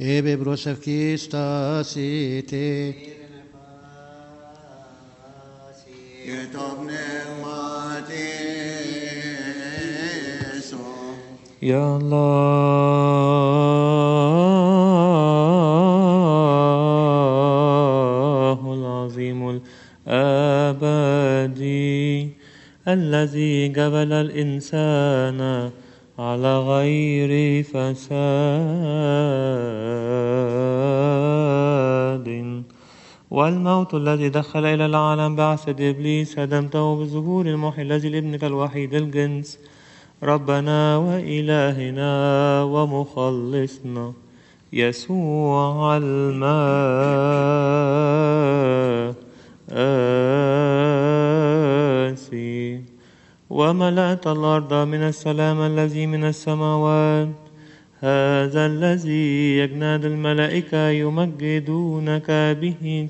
ebe brosevkista site. Ya Allahul Azimul Abadi الذي جبل الإنسان على غير فساد والموت الذي دخل إلى العالم بعثة إبليس هدمته بظهور المحي الذي لابنك الوحيد الجنس ربنا وإلهنا ومخلصنا يسوع المسيح وملأت الأرض من السلام الذي من السماوات هذا الذي يجناد الملائكة يمجدونك به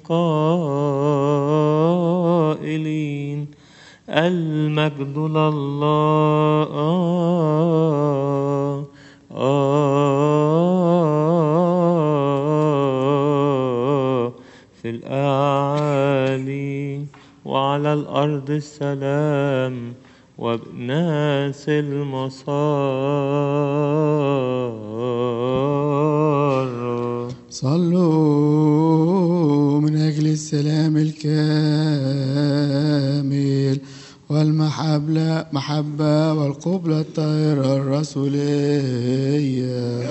قائلين المجد لله في الأعالي وعلى الأرض السلام وبناس المصار صلوا من أجل السلام الكامل والمحبة والقبلة الطاهرة الرسولية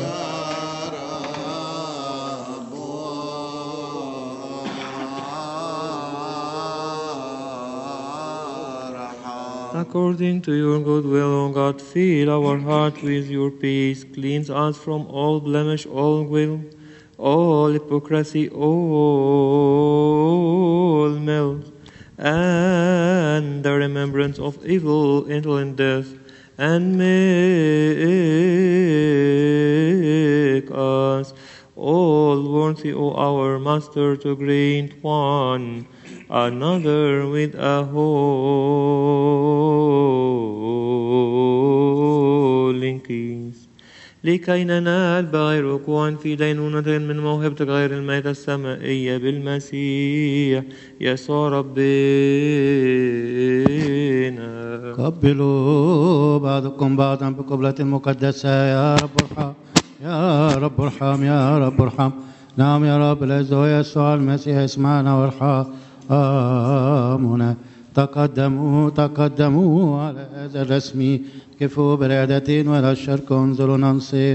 According to your good will, O God, fill our heart with your peace. Cleanse us from all blemish, all guilt, all hypocrisy, all malice, and the remembrance of evil, indolent death, and make us all worthy, O our Master, to grant one another with a holy kiss لكي ننال بغير وقوع في دينونة من موهبة غير الميتة السمائية بالمسيح يسوع ربنا. قبلوا بعضكم بعضا بقبلة مقدسة. يا رب ارحم يا رب ارحم يا رب ارحم. نعم يا رب العزة يسوع المسيح اسمعنا وارحمنا. تقدموا على هذا الرسم كفوا بالعادتين ولا الشرك انظروا ننصت.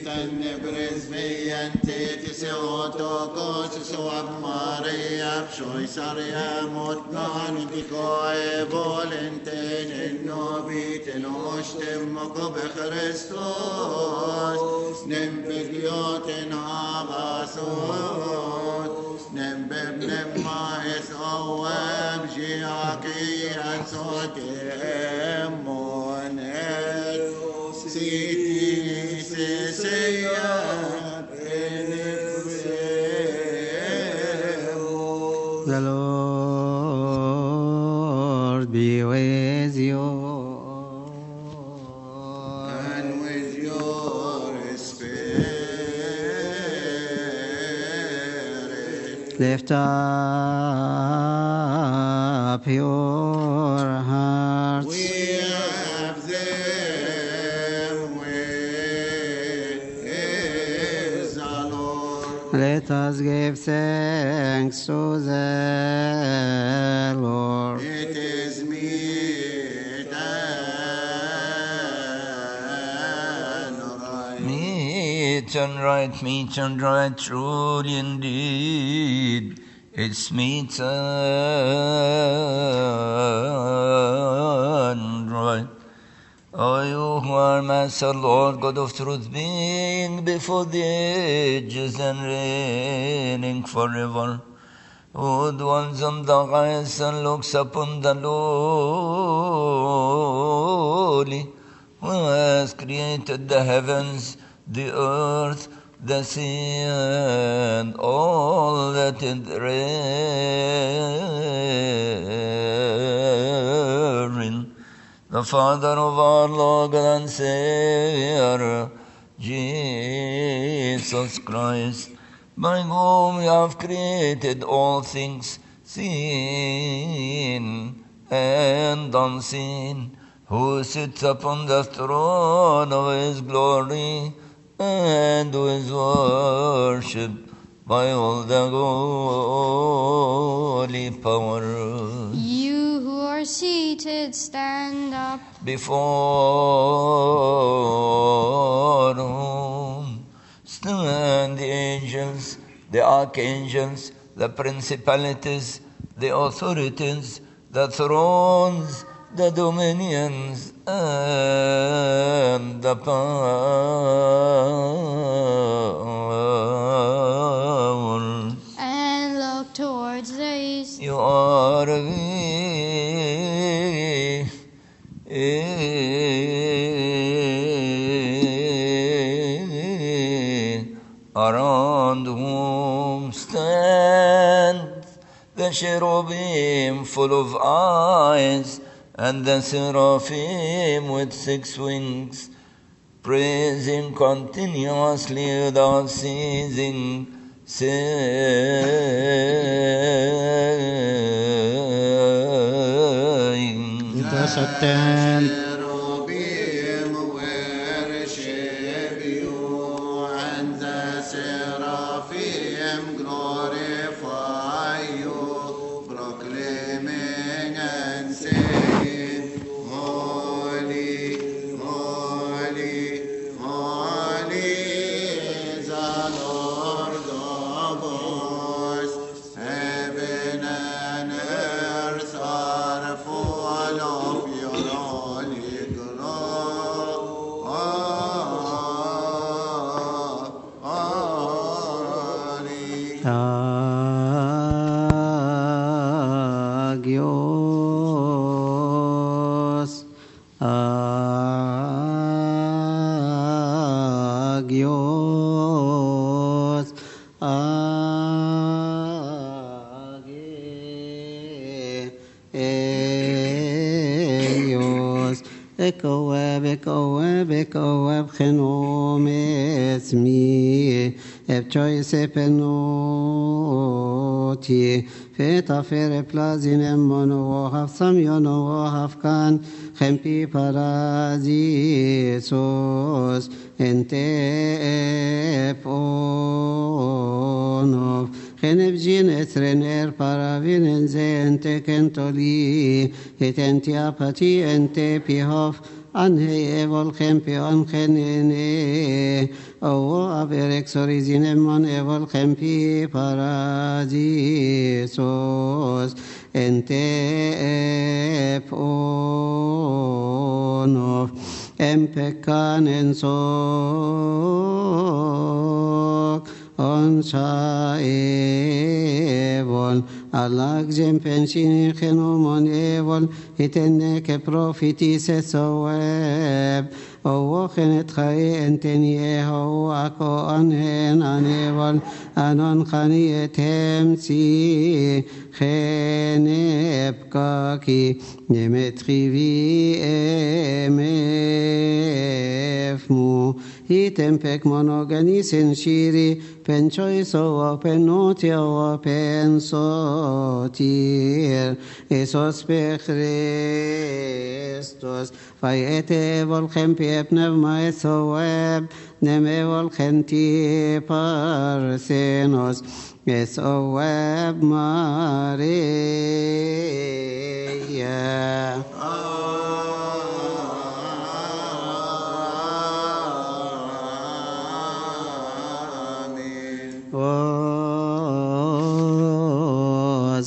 The Lord be with you. And with your spirit. Lift up your hearts. We have them with the Lord. Let us give thanks to the Lord. It is meet and right. Meet and right, truly indeed. It's meet and right. O you who are Master, Lord, God of truth, being before the ages and reigning forever, who dwells on the heights and looks upon the lowly, who has created the heavens, the earth, the sea, and all that is therein. The Father of our Lord and Savior, Jesus Christ, by whom you have created all things, seen and unseen, who sits upon the throne of his glory, and who is worshipped by all the holy powers. You who are seated, stand up. Before whom stand the angels, the archangels, the principalities, the authorities, the thrones, the dominions, and the powers. And look towards the east. You are around whom stands the cherubim full of eyes, and the seraphim with 6 wings, praising continuously without ceasing, saying, يتستن Cherubim worship you, and the seraphim glorify you, proclaiming and saying, Holy, holy, holy is the Lord of hosts. Heaven and earth are full of your holy glory. Agios, agios, bekoweb chenom esmi, ebchoise penoti, fetafer plazinem monohaf samyonohaf kan, chempi paradisos, ente ponov, Genevjin etrener paravin ente kentoli, et ente apati ente pihof, anhe evol chempi anchenene, o averek sorizinemon evol chempi paradisos, ente ponov, empekan ensok, onsa evol, alag jem pensin chenomon evol, itenne ke profitis esoeb, o chenet chai enteni eho ako anhen anevol, anon chani etemsi, chenep kaki, nemetrivi emefmu, itempek monoganis en shiri, penchoiso penotio pensotir, esos pe Christos, faiete volchem piep nevma esoeb, neme volchenti parsenos, esoeb Maria. Was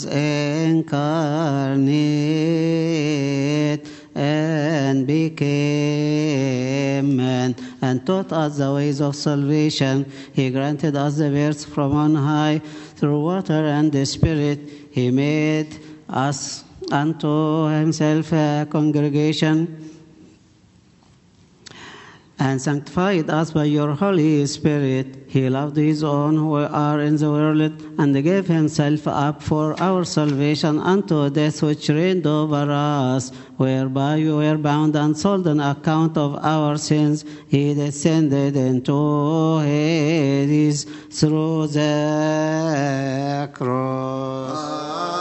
incarnate and became man and taught us the ways of salvation. He granted us the words from on high through water and the Spirit. He made us unto himself a congregation and sanctified us by your Holy Spirit. He loved his own who are in the world and gave himself up for our salvation unto death, which reigned over us, whereby we were bound and sold on account of our sins. He descended into Hades through the cross.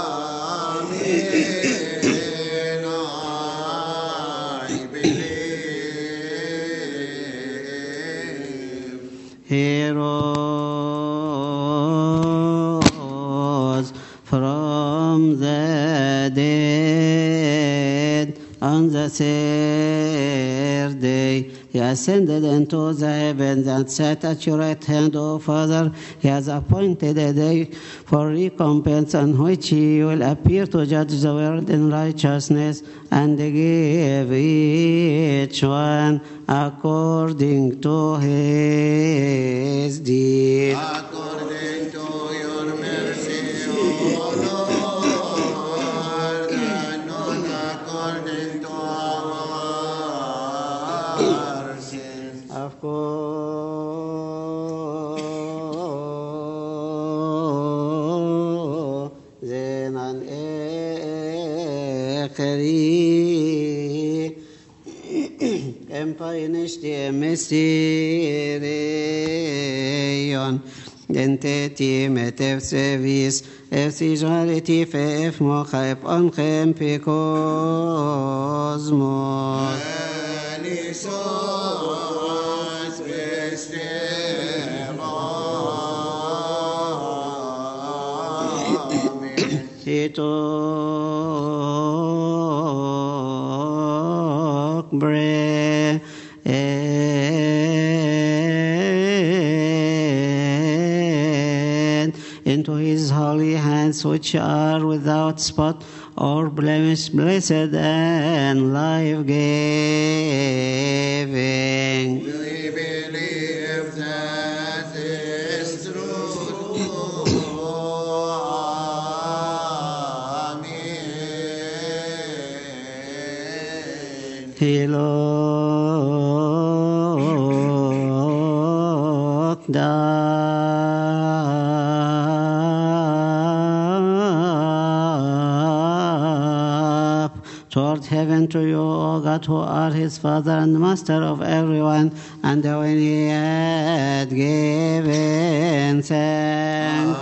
He rose from the dead on the third day. He ascended into the heavens and sat at your right hand, O Father. He has appointed a day for recompense on which he will appear to judge the world in righteousness and give each one according to his deed. According to your mercy, O Lord, and not according to our sins. Of course, then an empire mysterion denteti metefsevis efsijariti fef mochaep onchem picosmos. Elisos vestevos. He took bread into his holy hands, which are without spot or blemish, blessed and life-giving. We believe that is true. Amen. He looked up toward heaven to you, O God, who are his Father and Master of everyone. And when he had given thanks,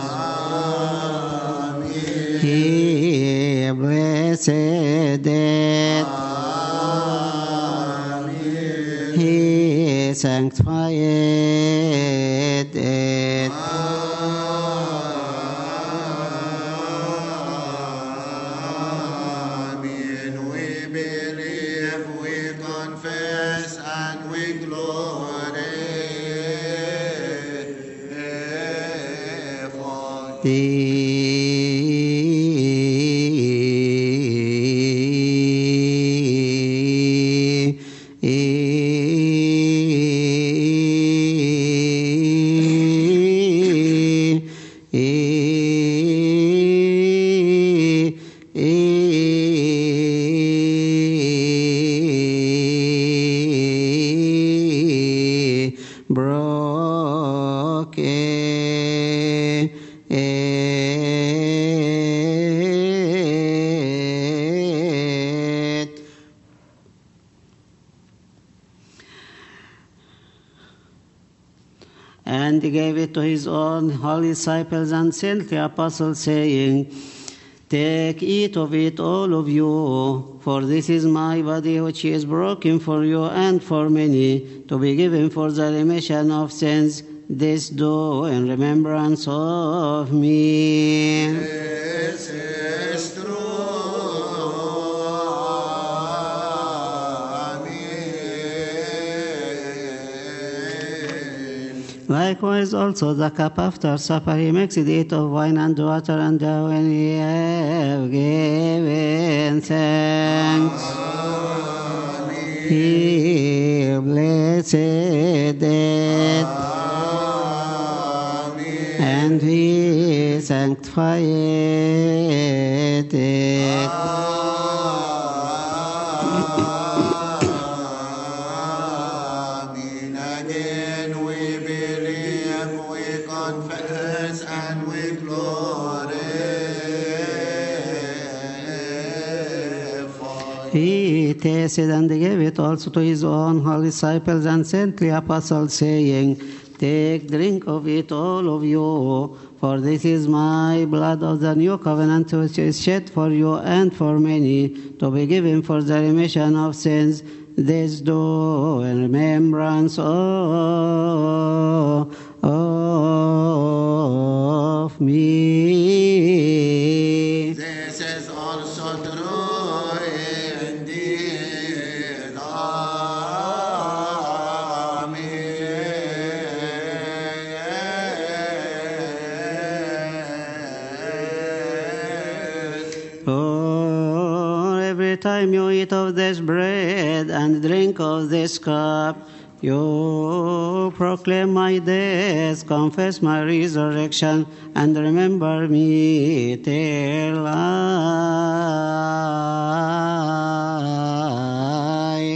he blessed it. He sanctified it. Amen. We believe, we confess, and we glorify. Broke it. And he gave it to his own holy disciples and sent the apostles, saying, Take, eat of it, all of you, for this is my body which is broken for you and for many, to be given for the remission of sins. This do in remembrance of me. This is true. Amen. Likewise also the cup after supper, he makes it of wine and water, and when he have given thanks, he blessed it, and he sanctified it. Amen. again we believe, we confess, and we glorify. He tasted and gave it also to his own holy disciples and saintly apostles, saying, Take, drink of it, all of you, for this is my blood of the new covenant, which is shed for you and for many, to be given for the remission of sins. This do in remembrance of me. This is also true indeed. Amen. For every time you eat of this bread and drink of this cup, you proclaim my death, confess my resurrection, and remember me till I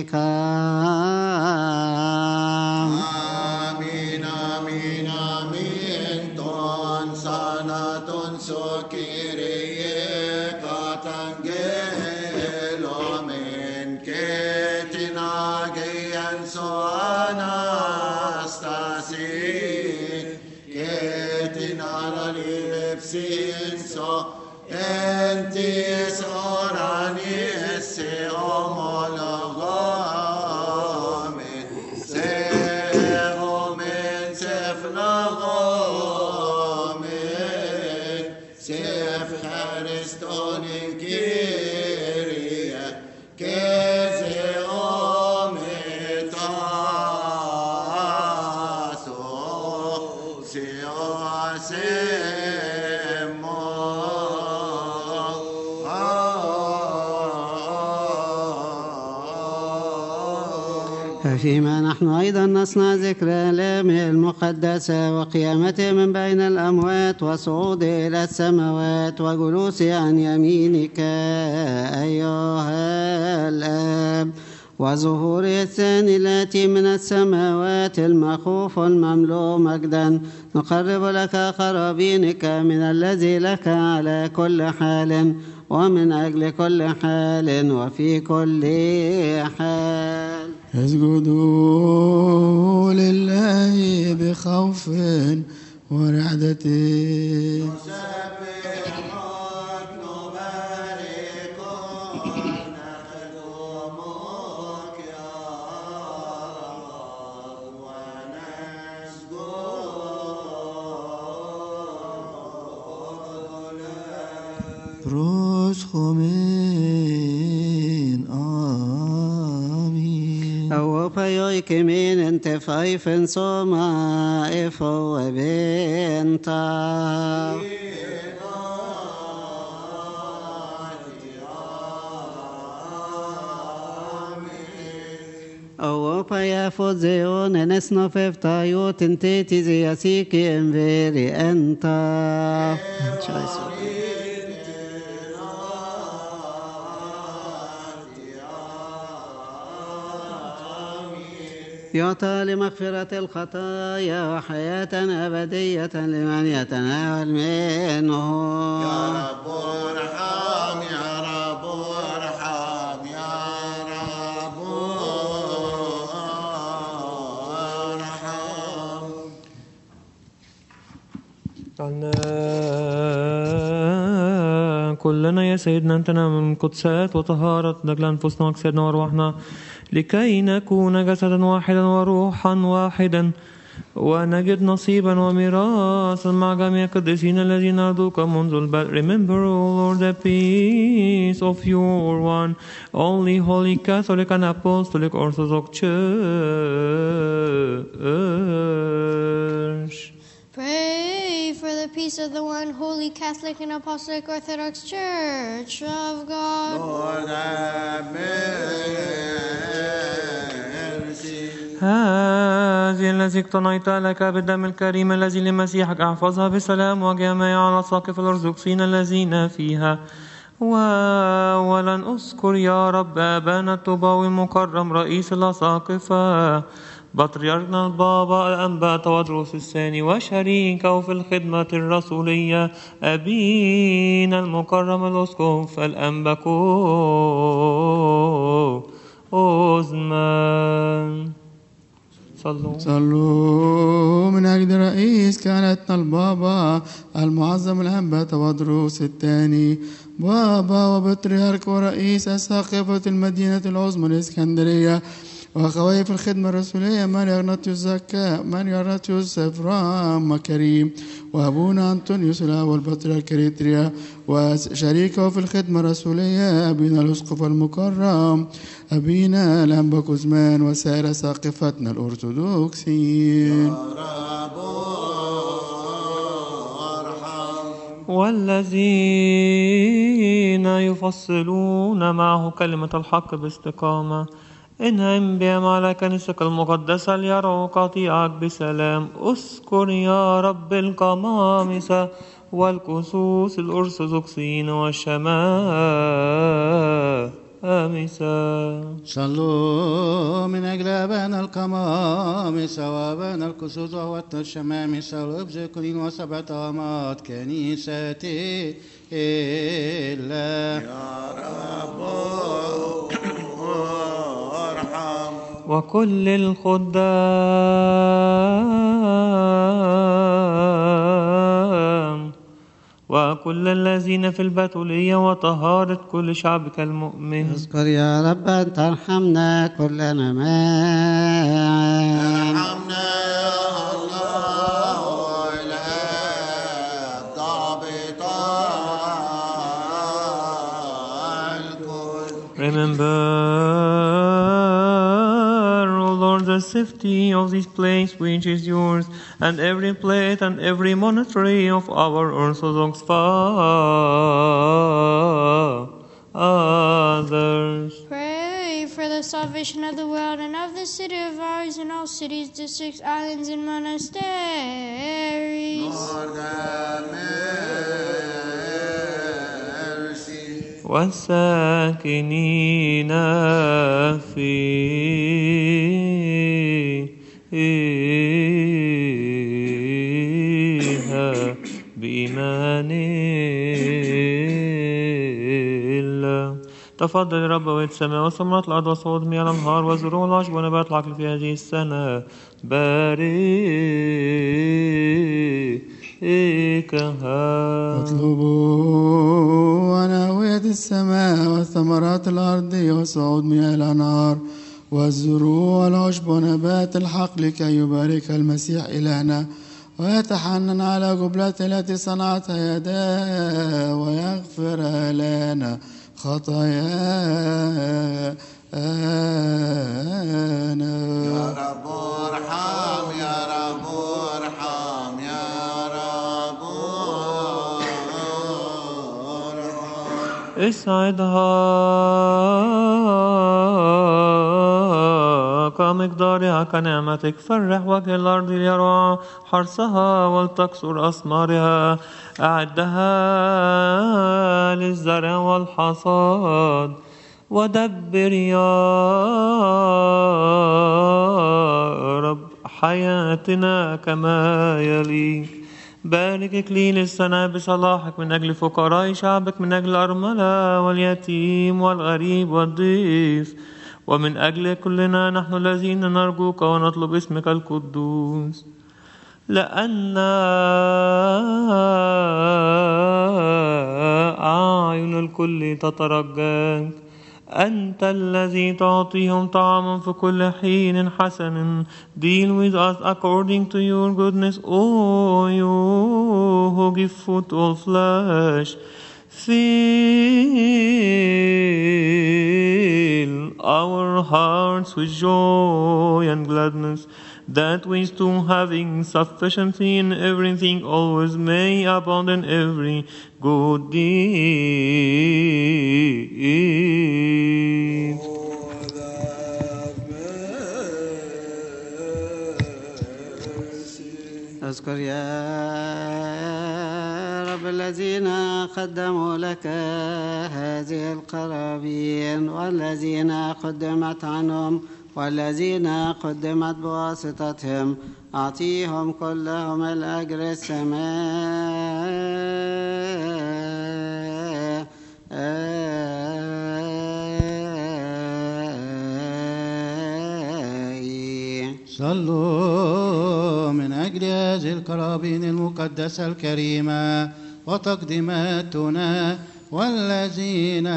come. Amin, amin, amin. Ton sanaton so Kyrie katangelo men ketinagian so Anastasi ketinaralipsin so entis oranis se homologomen se homen seflagomen sef Christonin Kyrie keze ometaso se asemo. فيما نحن أيضا نصنع ذكر آلامه المقدسة وقيامته من بين الأموات وصعوده إلى السماوات وجلوسه عن يمينك أيها الآب وظهوره الثاني الآتي من السماوات المخوف المملوء مجدا نقرب لك قرابينك من الذي لك على كل حال ومن أجل كل حال وفي كل حال. اسجدوا لله بخوف ورعدة proschomen amin. Kemin inte pfeifen soma efo eventa. Opa ya fozeon enes no fefta yo tenteti ze asiki enveri enta. يعطى لمغفرة الخطايا وحياة أبدية لمن يتناول منه. يا رب ارحم يا رب ارحم يا رب ارحم. كلنا يا سيدنا أنتنا من قدسات وطهارة نجل أنفسنا وأجسادنا وأرواحنا لكي نكون جسدا واحدا وروحا واحدا ونجد نصيبا وميراثا مع جميع القديسين الذين نرجوك منذ البدء. Remember, O Lord, the peace of your one, only holy Catholic and Apostolic Orthodox Church. Pray for the peace of the one holy Catholic and Apostolic Orthodox Church of God. Lord, have mercy. هذه التي اقتنيت لك بالدم الكريم الذي لمسيحك احفظها بسلام وجميع على ساقف الأرثوذكسيين الذين فيها. ولن أذكر يا رب أبانا الطوباوي المكرم رئيس الأساقفة بطريركنا البابا الأنبا تودروس الثاني وشريكه في الخدمة الرسولية أبينا المكرم الأسقف الأنبا أوزمان. صلوا من أجل رئيس كهنتنا البابا المعظم الأنبا تودروس الثاني بابا وبطريرك ورئيس أساقفة المدينة العظمى الإسكندرية وأخوي في الخدمة الرسولية ماريا إغناطيوس زكا ماريا إغناطيوس إفرام كريم وأبونا أنطونيوس الأول بطريرك كريتريا وشريكه في الخدمة الرسولية أبينا الأسقف المكرم أبينا الأنبا كوزمان وسائر ساقفتنا الأرثوذكسيين. والذين يفصلون معه كلمة الحق باستقامة انعم بهم على كنيستك المقدسة ليروا قطيعك بسلام. اذكر يا رب القمامسة والكسوس الأرثوذكسيين والشمامسة. صلوا من أجل أبانا القمامسة وأبانا الكسوس وأخواتنا الشمامسة والأبزكرين وسبعة أمات كنيستي الله يا رب ارحم. وكل الخدام وكل الذين في البتولية وطهارة كل شعبك المؤمن. اذكر يا رب أن ترحمنا كلنا معا. ارحمنا يا الله وإله ضابط الكل. Remember, O Lord, the safety of this place which is yours, and every plate and every monastery of our Orthodox fathers. Pray for the salvation of the world and of the city of ours and all cities, districts, islands, and monasteries. Lord have mercy. والساكنين فيها بإيمان الله. تفضل يا رب ويت السماء وثمرات الأرض وصعود مياه الأنهار والزروع والعشب ونبات العقل في هذه السنة باركها. اطلبوا وناوية السماء وثمرات الأرض وصعود مياه الأنهار والزروع والعشب ونبات الحقل لكي يبارك المسيح إلهنا ويتحنن على قبلته التي صنعتها يداه ويغفر لنا خطايانا. يا رب ارحم يا رب ارحم يا رب ارحم. اسعدها كمقدارها كنعمتك. فرح وجه الأرض ليرى حرثها ولتكسر أثمارها. أعدها للزرع والحصاد. ودبر يا رب حياتنا كما يليق. بارك إكليل السنة بصلاحك من أجل فقراء شعبك، من أجل الأرملة واليتيم والغريب والضيف، ومن أجل كلنا نحن الذين نرجوك ونطلب اسمك القدوس، لأن أعين الكل تترجاك. أنت الذي تعطيهم طعاما في كل حين حسن. Deal with us according to your goodness, O you who give food to all flesh. Fill our hearts with joy and gladness, that we too, having sufficiency in everything, always may abound in every good deed. اذكر يا رب الذين قدموا لك هذه القرابين والذين قدمت عنهم والذين قدمت بواسطتهم أعطيهم كلهم الأجر السمائي. صلوا من أجل هذه القرابين المقدسة الكريمة وتقديماتنا والذين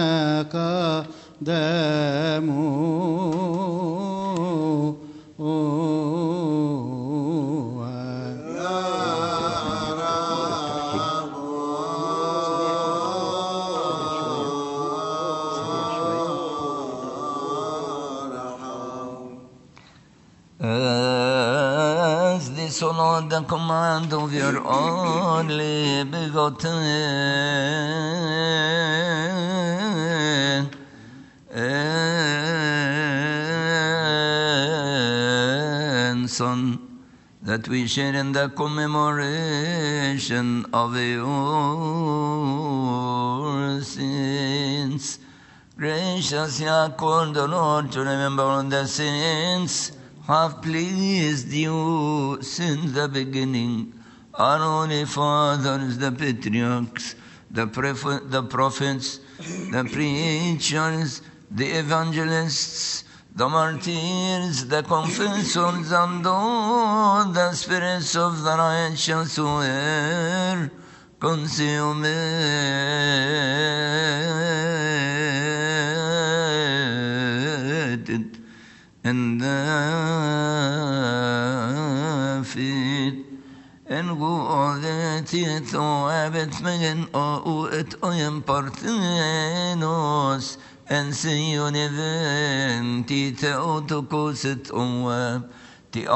As the son of the command of your only begotten Son, that we share in the commemoration of your sins. Graciously accord, O Lord, to remember all the sins have pleased you since the beginning. Our holy fathers, the patriarchs, the prophets, the preachers, the evangelists, the martyrs, the confessors, and all the spirits of the righteous who were consumed in the feet. En godhet och arbetsmängden och ett öjenpartenos en sion even tite autokoset och ti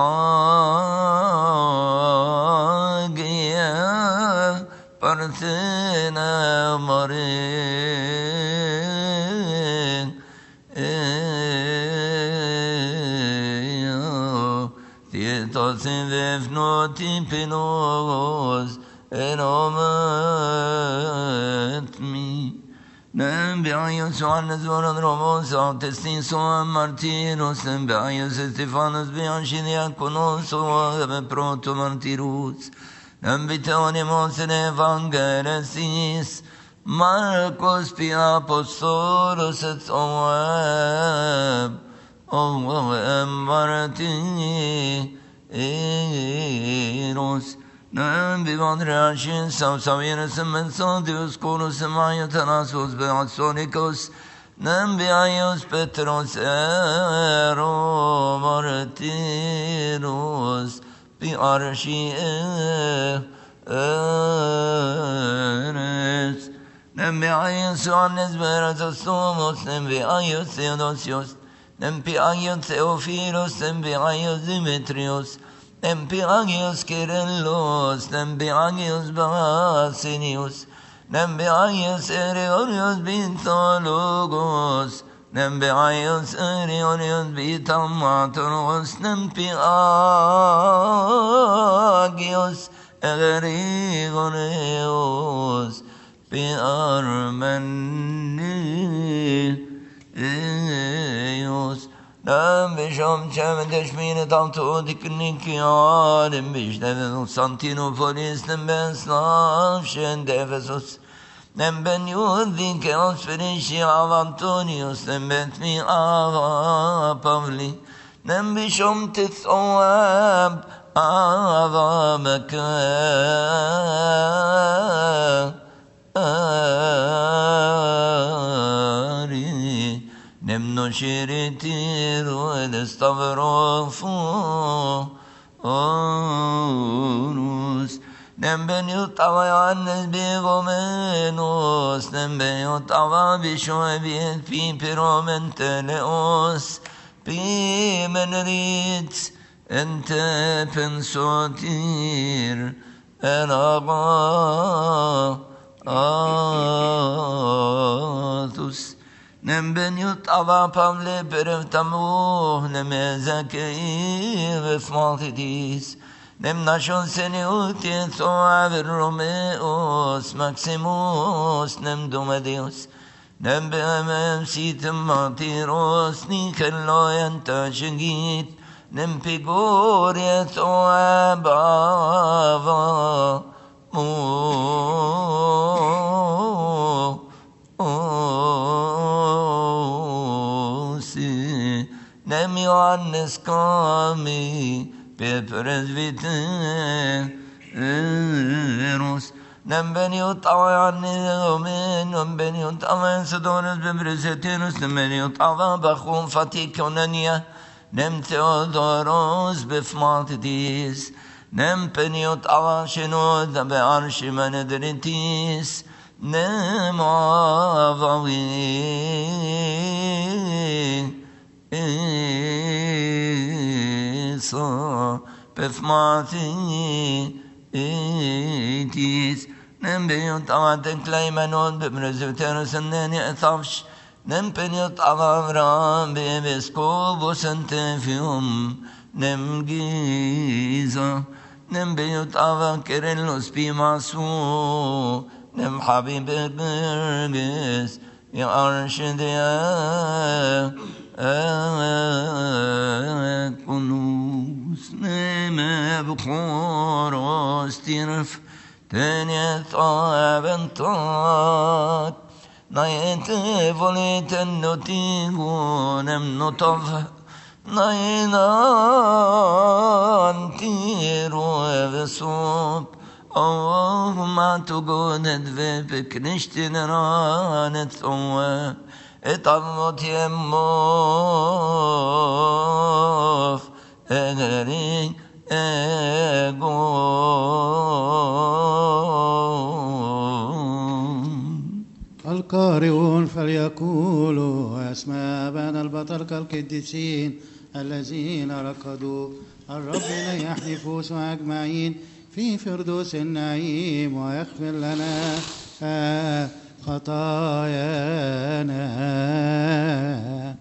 agia partena mare tietos vefnoti penos enomet mi Nembiaios Johannes Voron Romos Autestin Soa Martiros Nembiaios Estefanos Bianchiniaconos Oave Proto Martirus Nembiteonimos in Evangelistis Marcos Pia Apostolos et Oam Martiros Nembi Vandreashin Savsavirus Mensodius Corus Mayatanasos Beatsonicos Nembiaios Petros Ero Martiros Piarshi Eres Nembiaios Johannes Beratos Nembiaios Theodosios Nembiaios Theophilos Nembiaios Dimitrios Nembiaios Kyrillos, Nembiaios Basinius, Nembiaios Erionios Bintologos, Nembiaios Erionios Bitamatoros, Nembiaios Erigoneos, Biarmenios, Bisham Chavendish Minatam to the Knikian, and Bishnev Santinopolis, and Ben Slav, and Ephesus, and Ben Yudi, Kelos Felicia of Antonius, and Bethmi Ava Pavli, and Bisham Tith Oab Ava Makari. Nemno shiritiro ed stavrofonus Nembeniut avayannes begomenos Nembeniut avabishoeviet pipiromenteleos Pimenritz ente pensotir Atus Nembeniut ava Pavle perevtamu nemezakei vefmaltidis Nemnashon seniut yetsoav Romeos Maximus Nemdomedios نبأ سيتم مطيروس نيكلا ينتشجيت نمبيغور يتواب آفا موسي نم يوانس كامي ببرزفيتيروس نم بنيوت أواني نم بنيوت أوان سدونس ببرزفيتيروس نم بنيوت أوان بخون فاتيكونانيا نم تيودوروس بفماتديس نم بنيوت أوان شنود بعرش مندرتيس نم آفاوي إيسا بفماتي إيتيس نم بنيوت أوان تكليمنون ببرزوتيروس الناني أثافش نم بنيوت أوان رام ببسكوبوس انتفيوم نم جيزا نم بنيوت أوان كيرلوس بيماسو نم حبيب برجس يا أرشد يا كنوس نم بخوروس ترف تاني ثابن طاق نايت فوليت النتيجو نم نطف ناينا تيرو بصوب ما تقود بكنشتن رانت ثواب اتعمت يموف ادري القارئون فليقولوا أسماء بني البطل كالقديسين الذين ركضوا الرب لن يحلفوا أجمعين في فردوس النعيم ويغفر لنا خطايانا.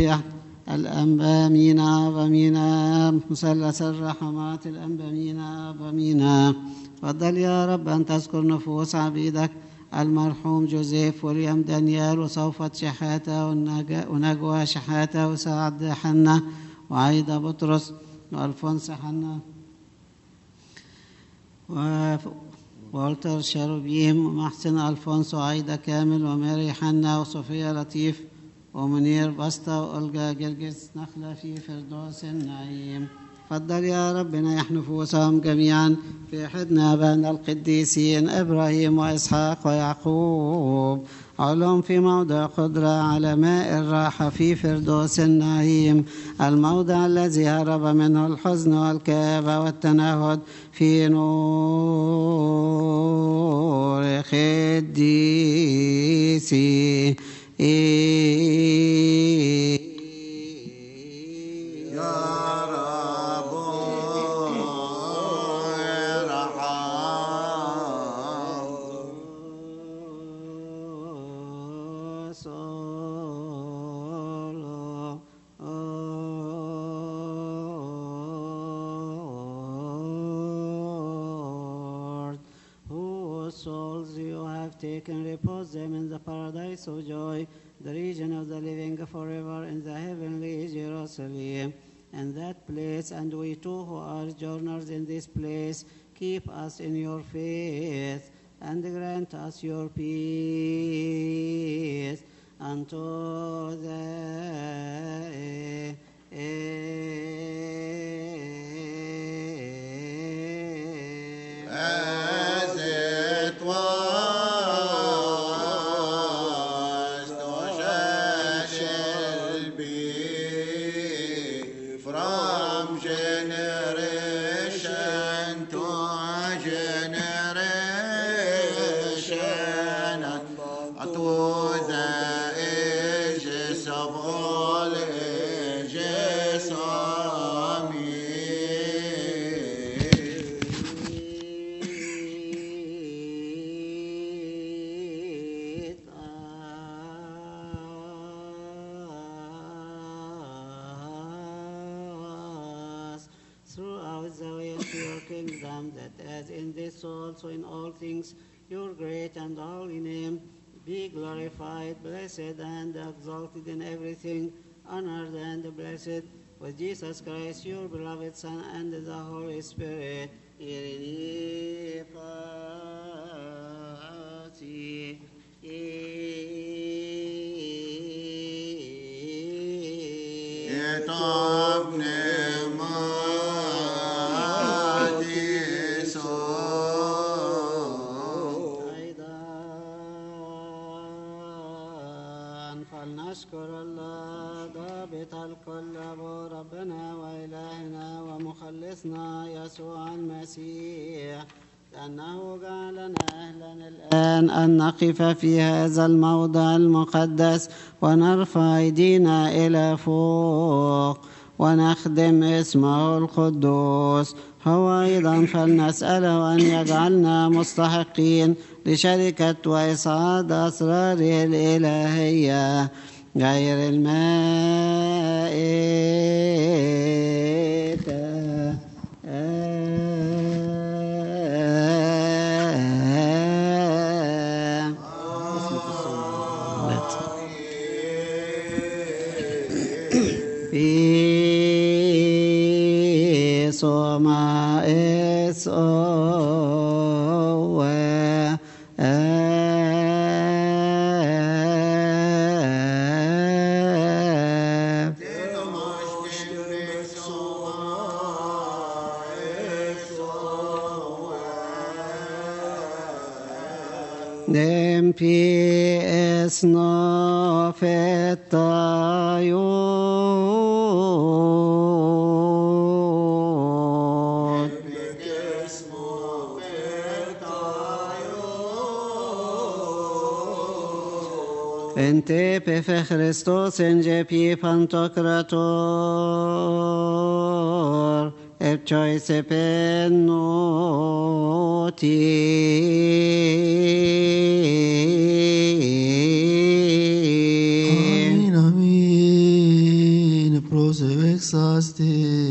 المسيح الأنبا مينا ومينا مثلث الرحمات الأنبا مينا ومينا. تفضل يا رب أن تذكر نفوس عبيدك المرحوم جوزيف وليام دانيال وصوفة شحاتة ونجوى شحاتة وسعد حنا وعايدة بطرس وألفونس حنا وولتر شاروبيم ومحسن ألفونس وعايدة كامل وماري حنا وصوفيا لطيف ومنير بسطة وألقى جرجس نخلة في فردوس النعيم. تفضل يا ربنا يحن نفوسهم جميعا في حضن آبائنا القديسين إبراهيم وإسحاق ويعقوب علوم في موضع قدرة على ماء الراحة في فردوس النعيم، الموضع الذي هرب منه الحزن والكآبة والتنهد في نور قديسي. Taken repose them in the paradise of joy, the region of the living forever in the heavenly Jerusalem, and that place, and we too who are journeyers in this place, keep us in your faith, and grant us your peace unto the as it was, so shall be, from generation to generation, to the ages of all ages. Amen. Throughout the way of your kingdom, that as in this also in all things your great and holy name be glorified, blessed and exalted in everything, honored and blessed with Jesus Christ, your beloved Son, and the Holy Spirit. فلنشكر الله ضابط الكل أبو ربنا وإلهنا ومخلصنا يسوع المسيح، لأنه جعلنا أهلا الآن أن نقف في هذا الموضع المقدس ونرفع أيدينا إلى فوق ونخدم اسمه القدوس. هو أيضا فلنسأله أن يجعلنا مستحقين لشركة وإسعاد أسراره الإلهية غير المائتة. في صوما Dempies no fetaiot. Ente pefe Christos en jepi pantocrator. Epchoi sepenoti. آمين آمين. crucifixaste.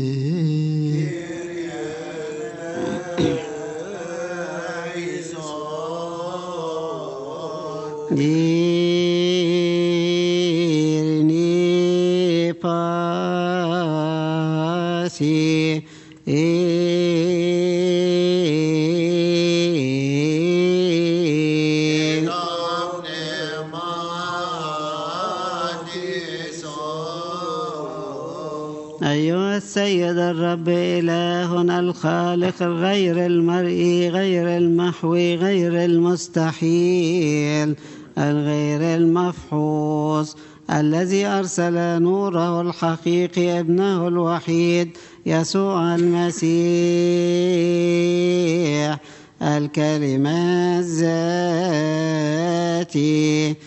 Dirni pasi أيها السيد الرب إلهنا الخالق الغير المرئي غير المحوي غير المستحيل الغير المفحوص الذي أرسل نوره الحقيقي ابنه الوحيد يسوع المسيح الكلمة الذاتي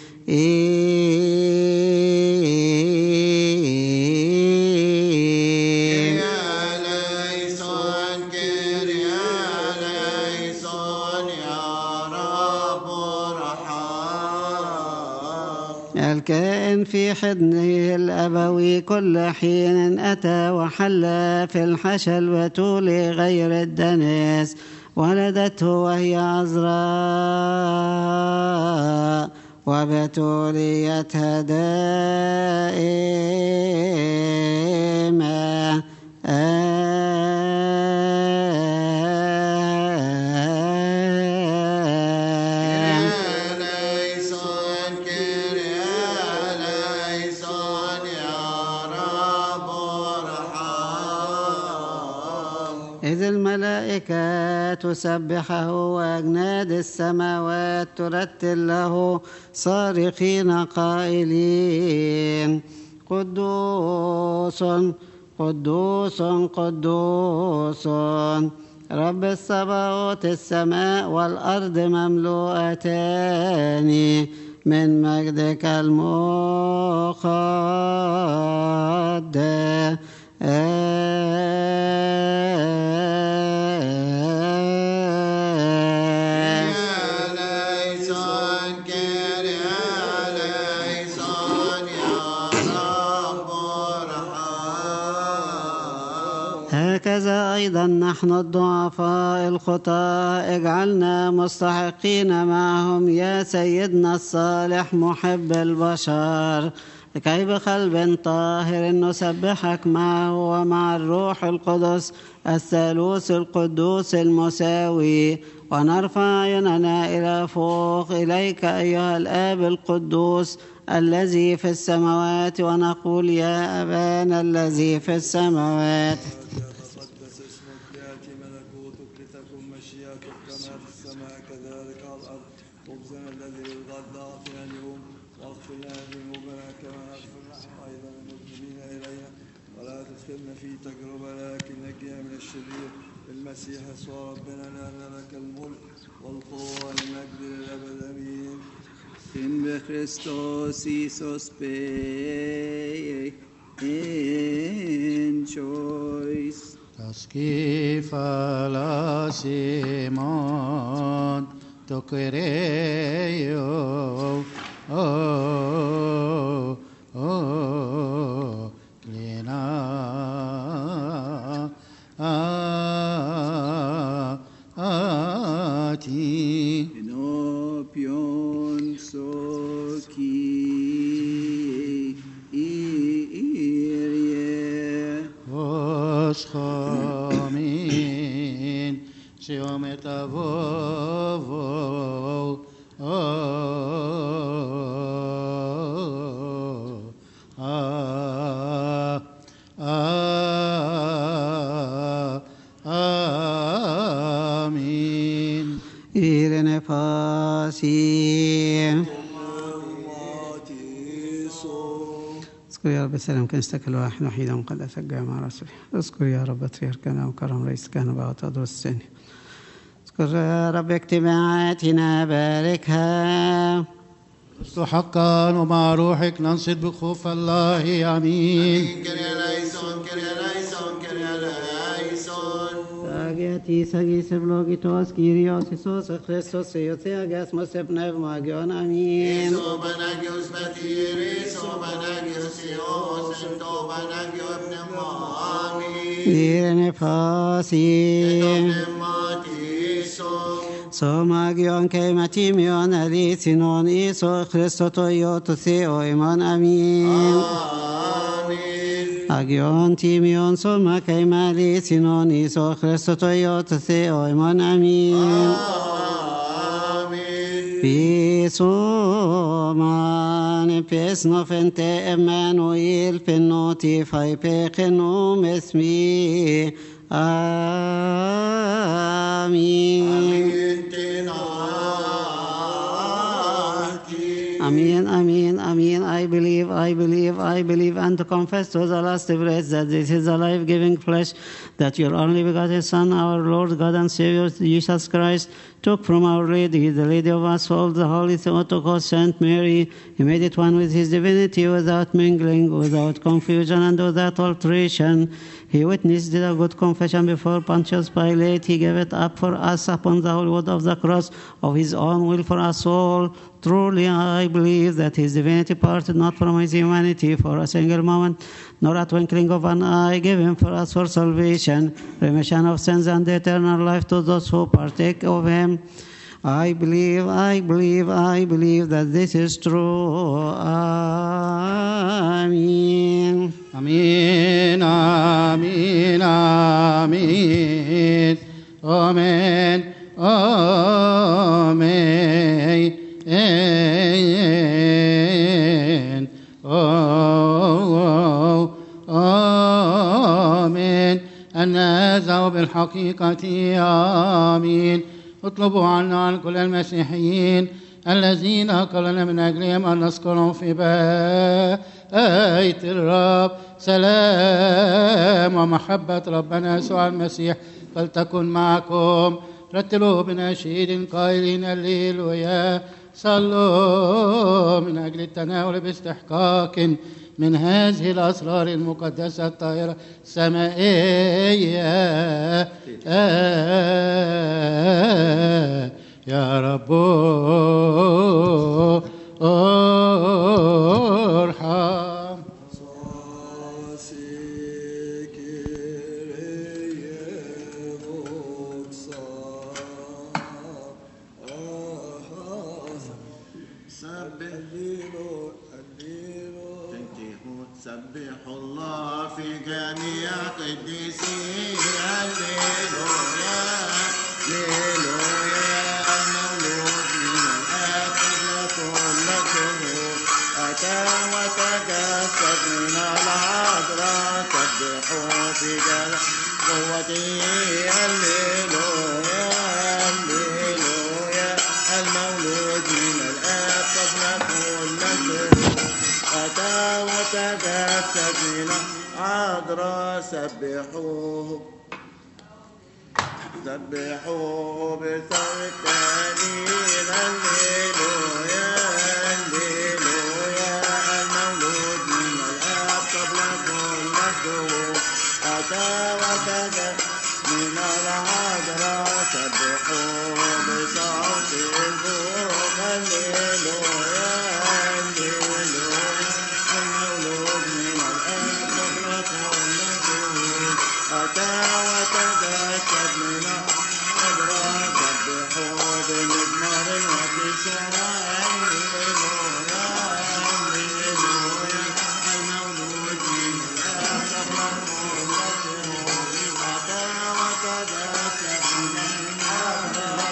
الكائن في حضنه الأبوي كل حين أتى وحل في الحشا البتولي غير الدنس ولدته وهي عذراء وبتوليتها دائما إذ الملائكة تسبحه وأجناد السماوات ترتل له صارخين قائلين قدوس قدوس قدوس رب الصباوت السماء والأرض مملوءتان من مجدك المقدس هكذا أيضا نحن الضعفاء الخطاة اجعلنا مستحقين معهم يا سيدنا الصالح محب البشر لكي بقلب طاهر نسبحك معه ومع الروح القدس الثالوث القدوس المساوي ونرفع عيننا إلى فوق إليك أيها الآب القدوس الذي في السماوات ونقول يا أبانا الذي في السماوات تقدس اسمك يأتي ملكوتك لتكن مشيئتك كما في السماء كذلك على الأرض خبزنا الذي بالغد أعطنا اليوم واغفر لنا ذنوبنا كما نغفر نحن أيضا المذنبين إلينا ولا تدخلنا في تجربة لكن نجنا من الشرير المسيح يسوع ربنا لأن لك الملك والقوة والمجد للأبد آمين. In Christos Iisus Pei in choice. تسكيف لاسيمون تكريو لنا آتي Enopion soki irie وسخامين سيوم تبوفو آمين. إيرن فاسي اذكر يا رب السلام كنيستك الواحد وحيدا مقدسك الجامع رسولي. اذكر يا رب بطريركنا وكرم رئيس كهنة بقى تدرس الثاني. اذكر يا رب اجتماعاتنا باركها لست حقا ومع روحك ننصت بخوف الله آمين. Αγιατής Αγίης ευλογητός Κύριος Ιησούς Χριστός Υιοθή αγιασμός πνεύμαγιον. Αμήν. Πανάγιος Πατήρης, ο Πανάγιος Υιός, το Πανάγιο Πνεύμα. Αμήν. Ήρενε φάση. Σωμάγιον και ματίμιον αλήθινον Ιησού Χριστό το Υιό του Θεού ημών. Αμήν. Αγιον τίμιον σώμα και αλήθινον Ιησού Χριστό το Υιό του Θεού ημών. Αμήν. Πισωμαν πεσνοφεντε Εμμανουήλ πενότι φαϊ πεκενού μεσμί. Αμήν. Amen, amen, amen. I believe, and to confess to the last breath that this is the life-giving flesh that your only begotten Son, our Lord God and Savior, Jesus Christ, took from Our Lady, the Lady of us all, the Holy Theotokos, Saint Mary. He made it one with His divinity without mingling, without confusion, and without alteration. He witnessed the good confession before Pontius Pilate. He gave it up for us upon the holy wood of the cross of His own will for us all. Truly I believe that His divinity parted not from His humanity for a single moment, nor a twinkling of an eye, gave Him for us for salvation, remission of sins, and eternal life to those who partake of Him. I believe that this is true. Amen. Amen, amen, amen, amen, amen, amen. النازع بالحقيقة آمين. اطلبوا عنا عن كل المسيحيين الذين قالنا من أجلهم أن نذكرهم في بيت الرب. سلام ومحبة ربنا يسوع المسيح فلتكن معكم. رتلوا بنشيد قائلين هللويا. صلوا من أجل التناول باستحقاق من هذه الأسرار المقدسة الطاهرة السمائية. يا رب ارحم. سبح الله في جميع قديسيه. هللويا هللويا. المولود من الآب قبل كل الظهور أتى وتجسد من العذراء. سبحوا في جلال قوته. هللويا هللويا. المولود من الآب قبل كل الظهور أتى وتجسد من العذراء. سبحوه بصوت التهليل. هللويا هللويا. المولود من الآب قبل كل الظهور أتى وتجسد من العذراء. سبحوه بصوت البوق. هللويا هللويا. المولود من الآب قبل كل الظهور أتى وتجسد من العذراء. سبحوه بمزمار وبسرعة. هللويا هللويا. المولود من الآب قبل كل الظهور أتى وتجسد من العذراء.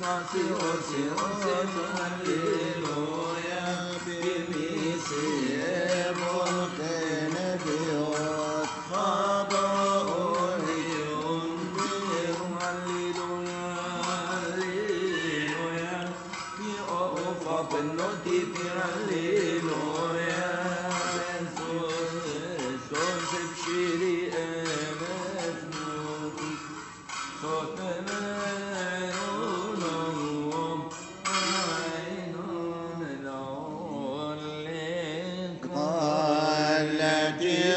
التي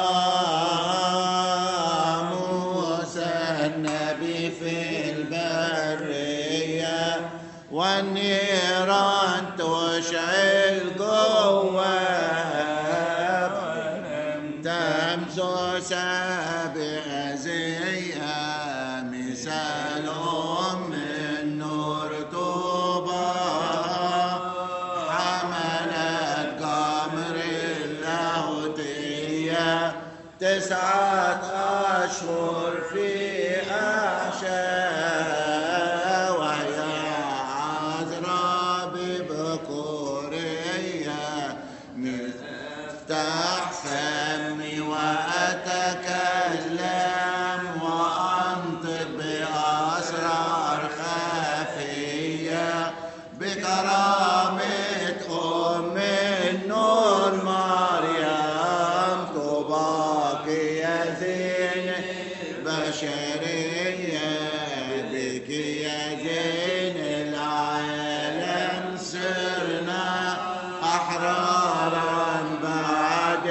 رأى موسى النبي في البرية والنيران تشعل جواب تمسس بأزية مثال من نور طوبى حملت قمر اللاهوتية 9 أشهر في أحشاء وهي عذراء ببكورية مفتاح فمي وأتكلم وأنطق بأسرار خفية بكرامة أم النور مريم طوباك يا زين بشرية بك يا زين العالم صرنا أحرارا بعد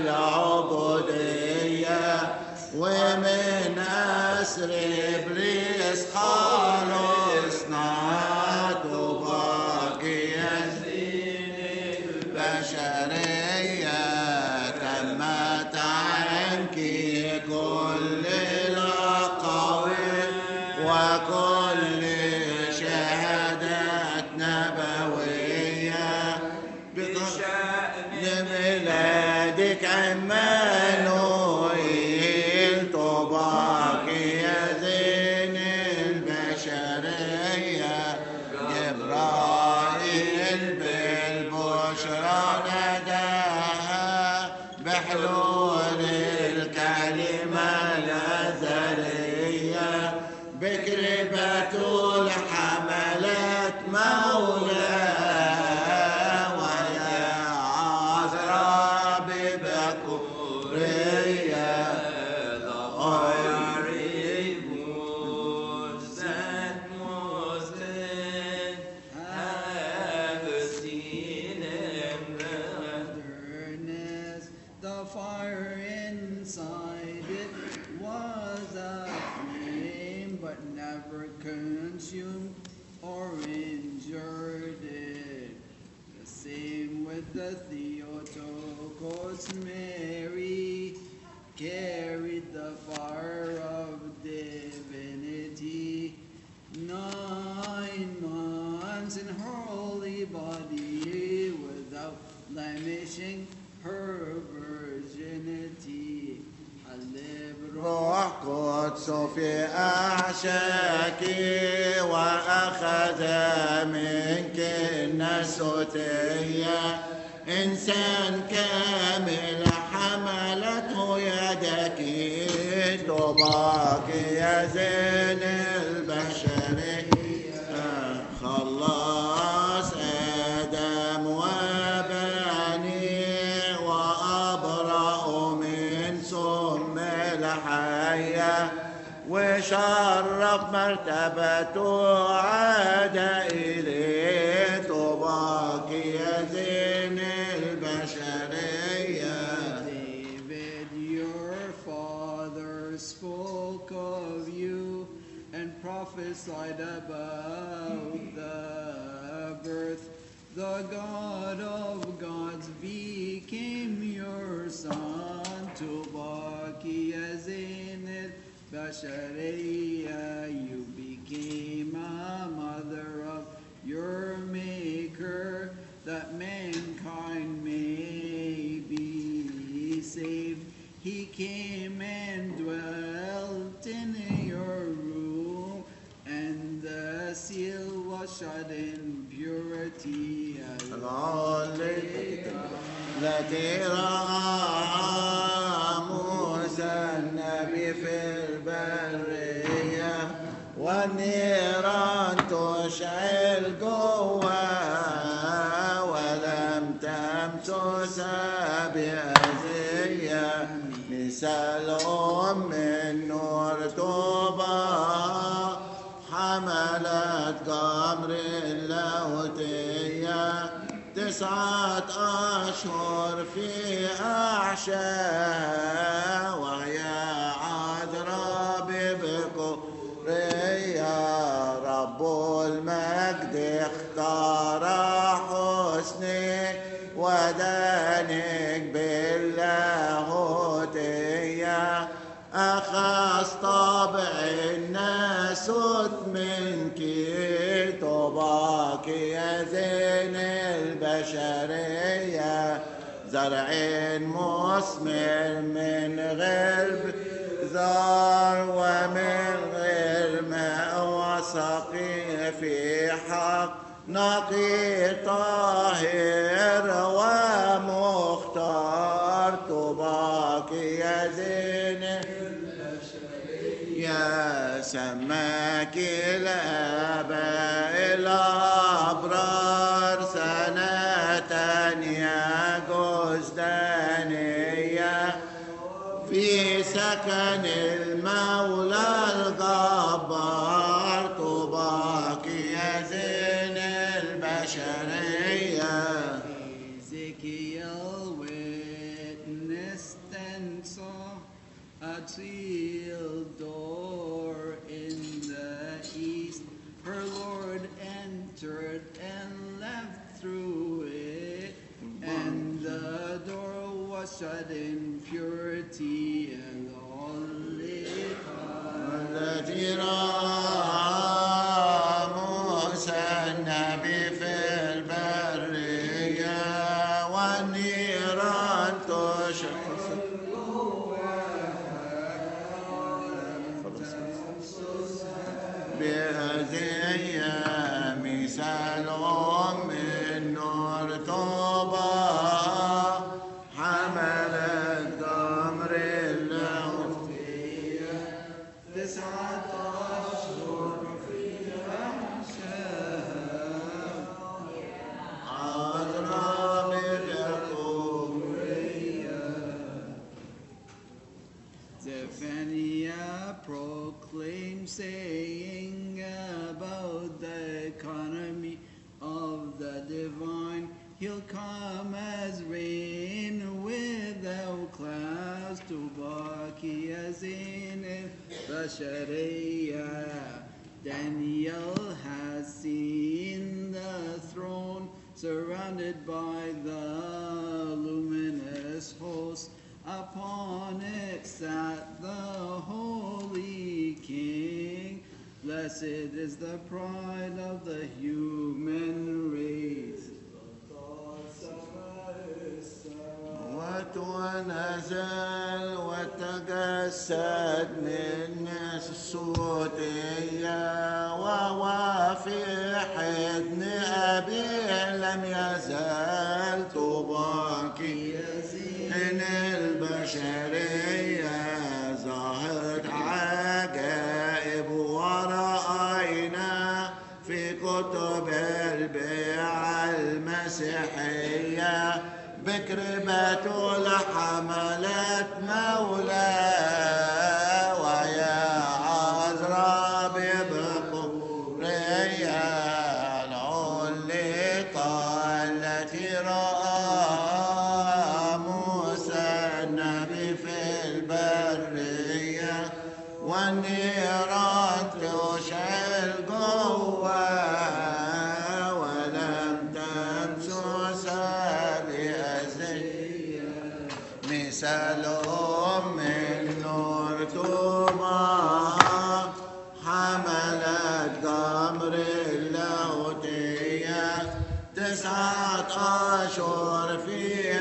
العبودية ومن أسر إبليس خلصنا طوباك يا زين البشرية تمت عنك كل الأقاويل وكل شهادات نبوية بشأن ميلادك عمانوئيل طوباك يا زين البشرية جبرائيل بالبشرى ناداها بحلول الكلمة الأزلية بكر بتول حملت مولاه ويا عذراء ببكورية The fire inside it was a flame, but never consumed or injured it. The same with the Theotokos. Mary carried the fire of divinity 9 months in her holy body without blemishing her virginity. روح قدس في أعشاك وأخذ منك النسوتية إنسان كامل حملته يدك طوباك يا زين البشرية خلاص آدم وبنيه وأبرأ من سم الحياة وشرف مرتبته عاد إليه طوباك يا زين البشرية. David, your father, spoke of you and prophesied about the birth. The God of gods became your son. Tubaki Azinid Bashareya, you became a mother of your maker, that mankind may be saved. He came and dwelt in your room, and the seal التي رأى موسى النبي في البرية والنيران تشعل قوة ولم تمسس بأذية مثل من نور طوبى حملت قمر اللاهوتية 9 أشهر في أعشاء وهي عذراء ببكورية رب المجد اختار حسنك ودانك باللاهوتية أخذ طبع الناسوت منك طباك يا زين البشرية زرع مثمر من غير زار ومن غير ماء وسقي في حق نقي طاهر ومختار طباك يا زين يا سماك الآباء الأبرار سنة يا جزدانية في سكن المولى الجبار طباك يا زين البشرية Ezekiel witnessed and saw a sealed door in the east. Her Lord entered and left through it, and the door was shut in purity and التي رأى موسى النبي في البرية والنيران تشعل بهدية مثال من نور طوبى حملت قمر اللاهوتية 9 أشهر في أحشاء عذراء ببكورية. Zephaniah proclaimed, saying about the economy of the divine, he'll come as rain without clouds to Baki as in Basharia. Daniel has seen the throne surrounded by the luminous host. Upon it sat the Holy King. Blessed is the pride of the human race. ونزل وتجسد من السودية وهو في حضن أبيه لم يزال طباكي من البشرية ظهرت عجائب ورأينا في كتب البيعة المسيحية بكر بتول حملت مولاه ويا عذراء ببكورية العلقة التي رأى موسى النبي في البرية والنيران تشعل قوة ولم تمسس مثل من نور طوبى حملت قمر اللاهوتية 9 أشهر في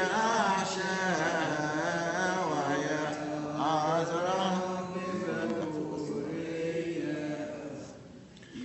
أحشاء وهي عذراء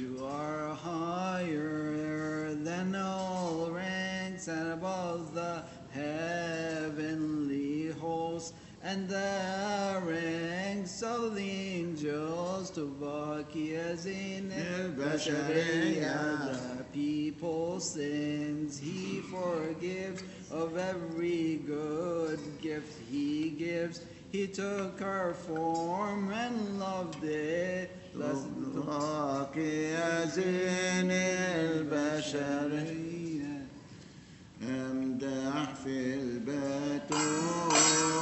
all the angels تباركي يا زين البشرية. The people's sins he forgives, of every good gift he gives. He took our form and loved it. تباركي يا زين البشرية. امدح في البتول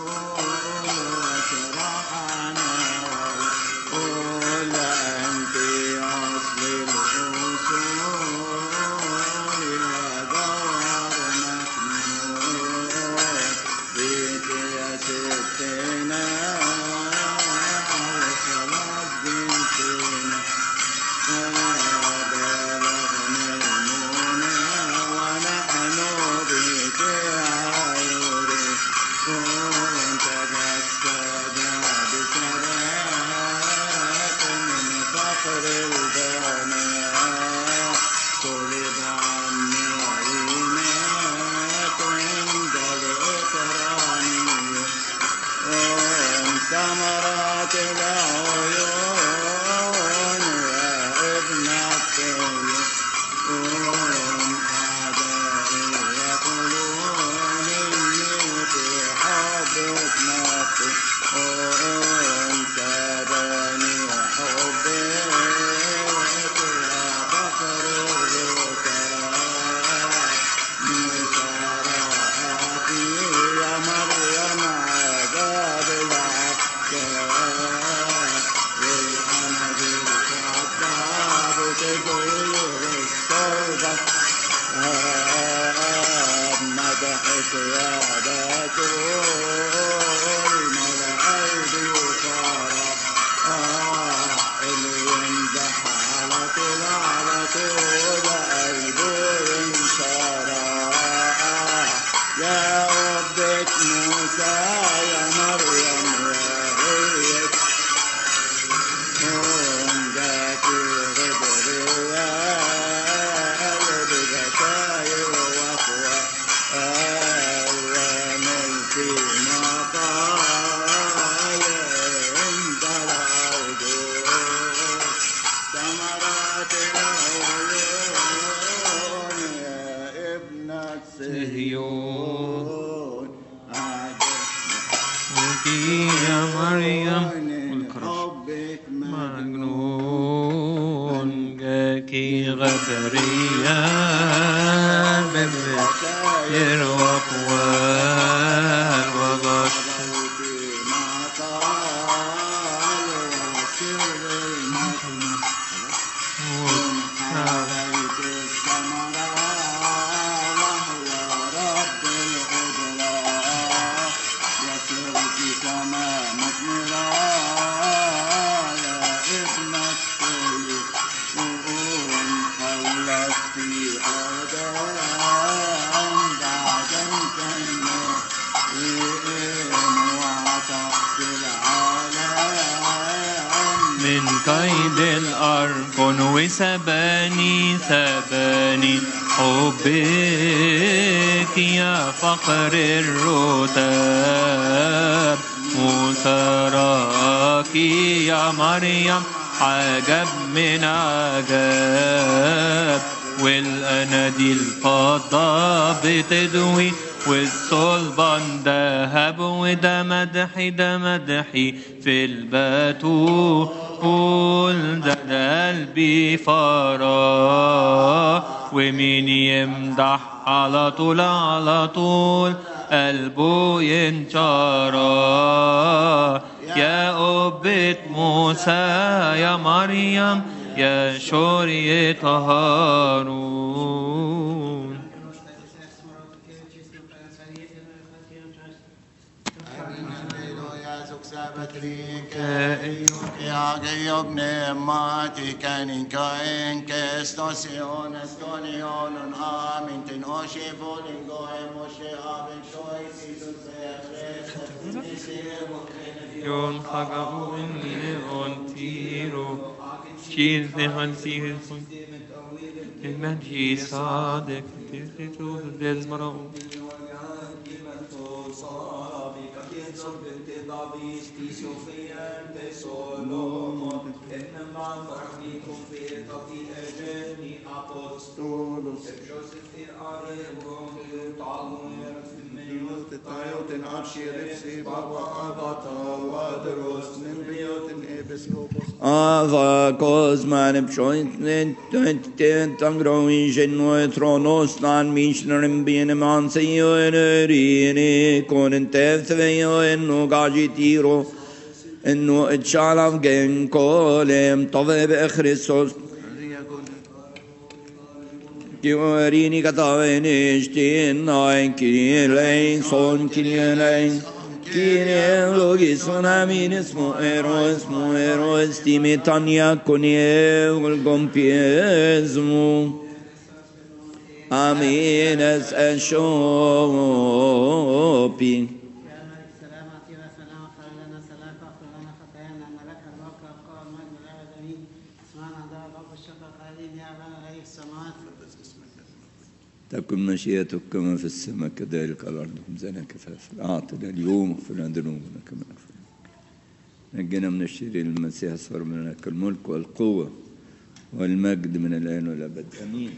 واشرحنا وقول انت اصل الاصول يا جوهر مكنون بيك يا ستنا وخلاص بنتنا. بلغنا المنى ونحن بك عيوري. تجسد بسرات من فقر البنات. طلب عني عينات عند الإكرام. ثمرات العيون يا ابن الطيب. أعدائي يقولون إني في حبك نفسي. سباني حبك يا بحر الركاب. مساراتي يا مريم عذاب العكاب. والحمد الكذاب تغير الصوبة. مدحك يا بتول ملأ البشارة. اللي يمدح على طول قلبه ينشرح. يا ربة موسى يا مريم يا غيث. ذاكي غبرياء ببشاير وقوى. وملكي مطايا عند العودون. ثمرات العيون يا ابنة صهيون. يا مريم حبك مجنون. جاكي غبرية ببشاير وأقوال وبشر. من كيد الأركن وسباني حبك يا فقر الرتاب. مسراكي يا مريم عجب من عجاب. والأناديل فضة بتدوي والصلبان دهب. وده مدحي في البتول. ده قلبي فرح. ومين يمدح على طول قلبه ينشرح. يا أبت موسى يا مريم يا شورية هارون. Jag pneumatiken stationen stonionen aminten oshivolin goem oshe aven shois Jon Hagaun on Tiro Shir Nehan Sihil المنجي صادق تسيتو بالمرأة Kozman tangroi genoi tronos nan mishnarim bieneman seyonerini konentevtveyo enno gajitiro enno etchalav gen kolem tove bechristos Kiwarini kataveni shtin nain kirilein son kirilein Kyrie logison amin esmo ero estimetania conie gompiesmo amin es eshopi تكن مشيئتك كما في السماء كذلك على الأرض خبزنا كفافا أعطنا اليوم واغفر لنا ذنوبنا كما نغفر نجنا من الشرير المسيح صار لنا الملك والقوة والمجد من الآن والأبد آمين.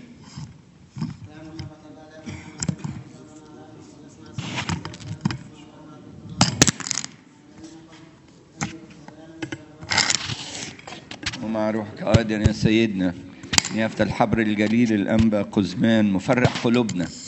ومع روحك أيضا يا سيدنا يافت الحبر الجليل الأنبا قزمان مفرح قلوبنا